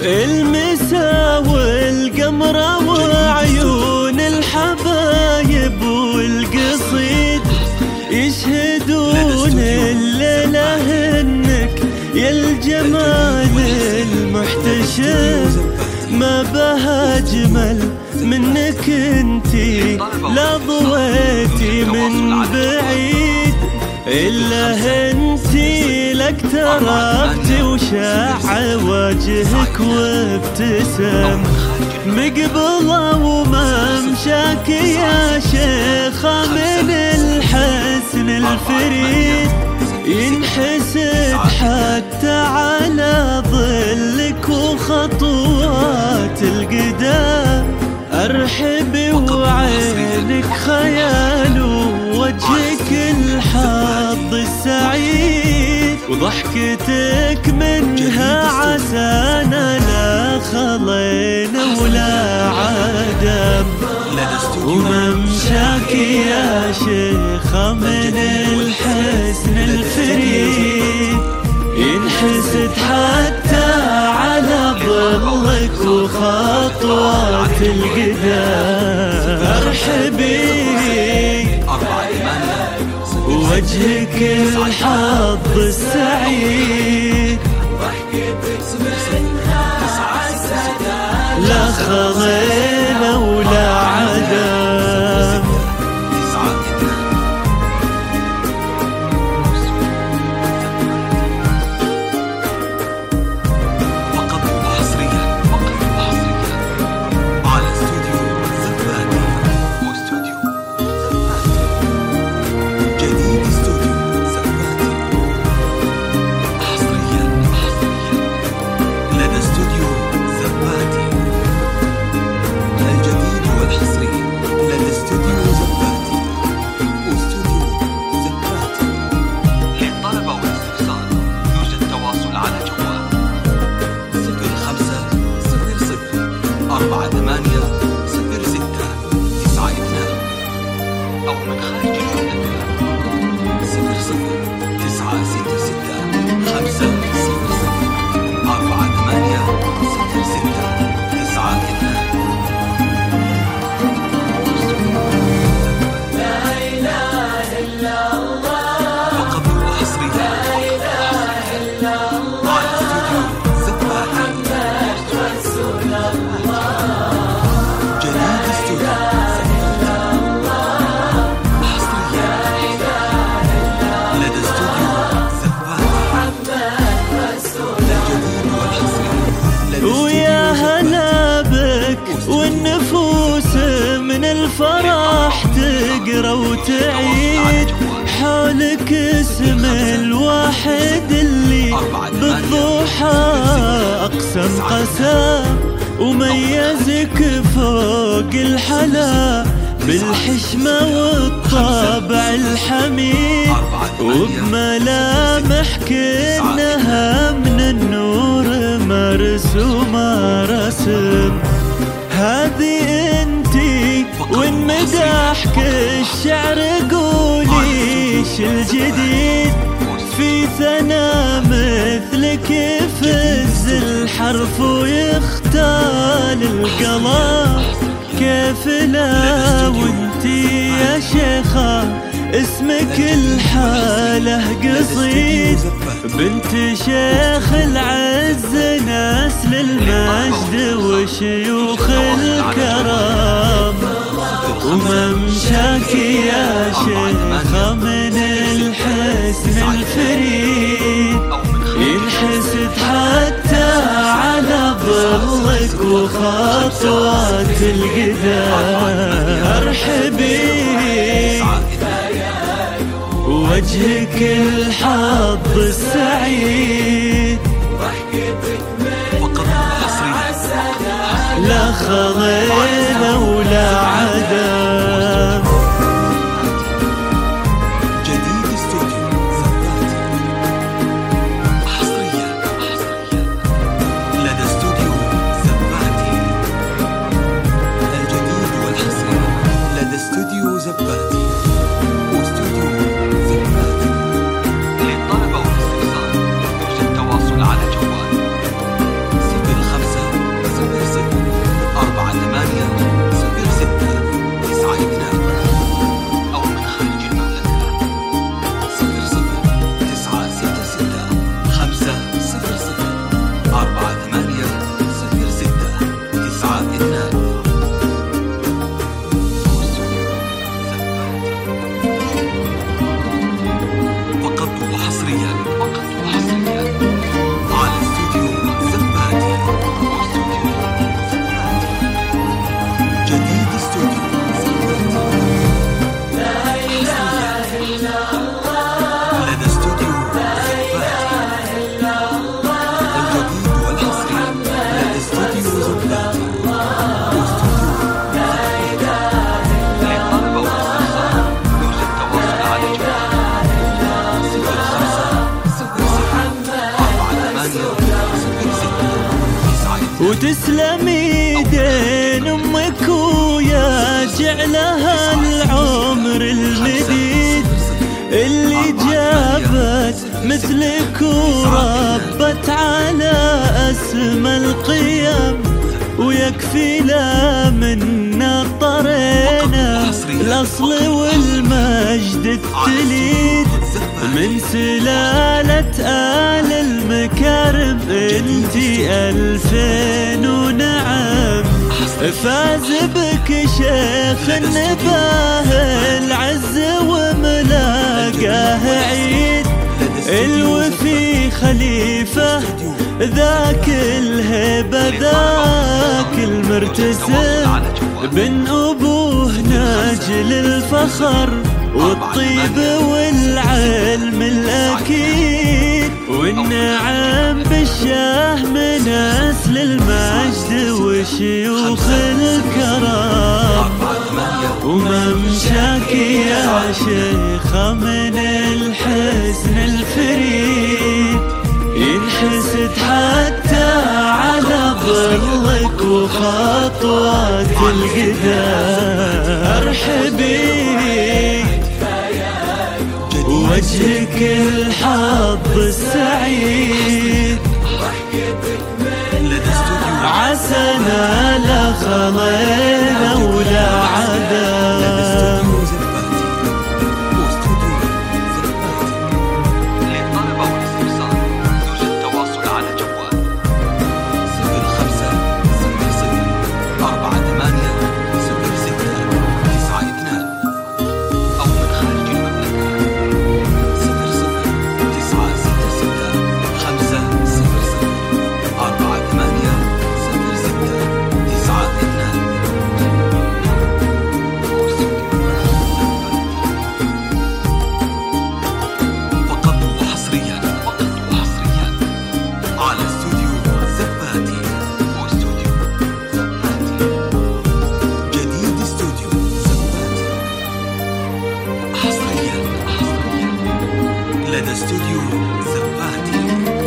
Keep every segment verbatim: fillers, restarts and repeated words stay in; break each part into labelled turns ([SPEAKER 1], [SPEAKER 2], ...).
[SPEAKER 1] المسا والقمرة وعيون الحبايب والقصيد يشهدون الليلة انك يا الجمال المحتشم، ما بها اجمل منك انتي لا ضويتي من بعيد، إلا انتي لك ترابتي وشاع وجهك وابتسم، مقبلة وممشاك يا شيخة من الحسن الفريد، ينحسد حتى على ظلك وخطوات القدام، أرحبي وعينك خيال ووجهك الحظ السعيد، وضحكتك منها عسانا لا خلينا ولا عدم، وممشاك يا شيخة من الحسن الفريد، ينحسد حتى على ظلك وخطوات القدام، أرحبي ووجهك الحظ السعيد، لا خلينا ولا عدم.
[SPEAKER 2] أربعة ثمانية صفر ستة تسعة اثنان أو من خارج المملكة صفر صفر تسعة ستة ستة خمسة صفر صفر أربعة ثمانية صفر ستة تسعة اثنان. لا إله إلا الله وقبل حصري لا إله إلا الله على استوديو زبادي محمد رسول الله جديد استوديو
[SPEAKER 1] ويا هلا بك والنفوس من الفرح تقرا وتعيد، حولك اسم الواحد اللي بالضحى أقسم قسام، وميزك فوق الحلا بالحشمة والطابع الحميد، وبملامح كأنها من النور مرسومة رسم، هذه انتي وان مدحك الشعر قوليش الجديد، في ثنا مثلك يفز الحرف ويختال القلم، كيف لا وانتي يا شيخة اسمك الحالة قصيد، بنت شيخ العز نسل المجد وشيوخ الكرم، وممشاك يا شيخة من الحسن الفريد، ينحسد حتى على ظلك وخطوات القدام، أرحبي ووجهك الحظ السعيد، لا خلينا ولا عدم.
[SPEAKER 2] جديد استوديو زبادي حصريا لدى استوديو زبادي، الجديد والحصري لدى استوديو زبادي واستوديو زبادي. للطلبة والاستفسار يرجى التواصل على جوال صفر خمسة
[SPEAKER 1] وتسلم ايدين امك ويا جعلها العمر المديد اللي جابت مثلك وربت على اسمى القيم، ويكفي لا منا طرينا الاصل والمجد التليد من سلالة آل المكارم. انتي ألفين ونعم فاز بك شيخ النباه العز وملاقاه عيد الوفي خليفة ذاك الهيبة ذاك المرتسم بن أبوه ناجل الفخر والطيب والعلم الأكيد، والنعم بالشاه من أسل المجد وشيوخ الكرم. وممشاك يا شيخ من الحسن الفريد ينحسد حتى على ظلك وخطوات القدام. ارحبي وجهك الحظ السعيد عسنا لا خلينا ولا عدم.
[SPEAKER 2] للطلبة والاستفسار يوجد تواصل على جوال صفر خمسة صفر صفر أربعة ثمانية صفر ستة تسعة اثنان أو من خارج المملكة صفر صفر تسعة ستة ستة خمسة صفر صفر أربعة ثمانية صفر ستة تسعة اثنان. فقط وحصريا فقط وحصريا على استوديو زباتي واستوديو زباتي. جديد استوديو زباتي حصريا حصريا لدى استوديو زباتي.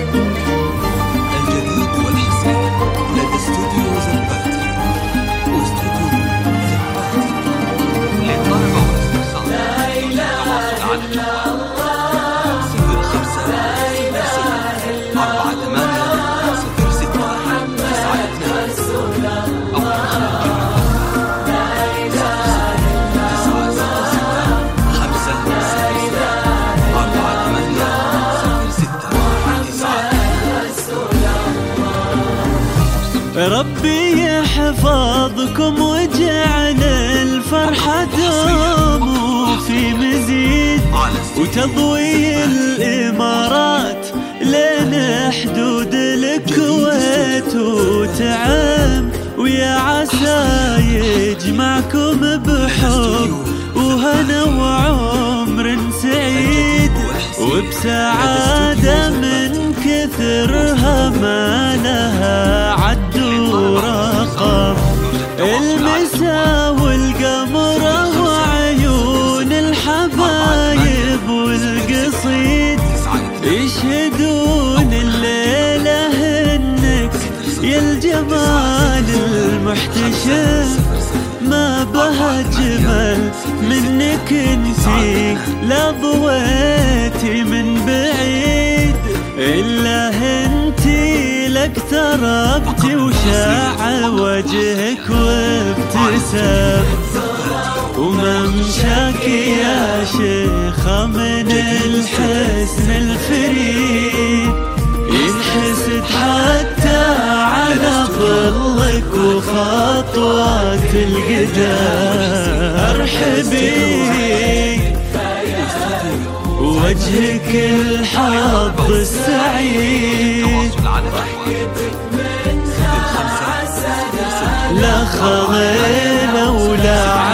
[SPEAKER 2] الجديد والحصري لدى استوديو زباتي واستوديو زباتي. للطلبة والاستفسار التواصل على جوال صفر خمسة صفر صفر أربعة ثمانية صفر ستة تسعة اثنان أو من خارج تسعة ستة ستة خمسة صفر صفر أربعة ثمانية صفر ستة تسعة.
[SPEAKER 1] ربي يحفظكم وجعل الفرحة دوم في مزيد وتضوي الإمارات لين حدود الكويت وتعم، ويا عسى يجمعكم بحب وهنا وعمر سعيد وبسعادة من كثرها ما لها عد ورقم. المسا والقمر وعيون الحبايب والقصيد يشهدون الليلة انك يا الجمال المحتشم ما بها جمل منك انتي لا ضويتي من بعيد إلا انتي لك تربتي وشاع وجهك وابتسم. وممشاك يا شيخ من الحسن الفريد ينحسد حتى على ظلك وخطوات القدام. ارحبي وجهك الحظ السعيد لا خلينا ولا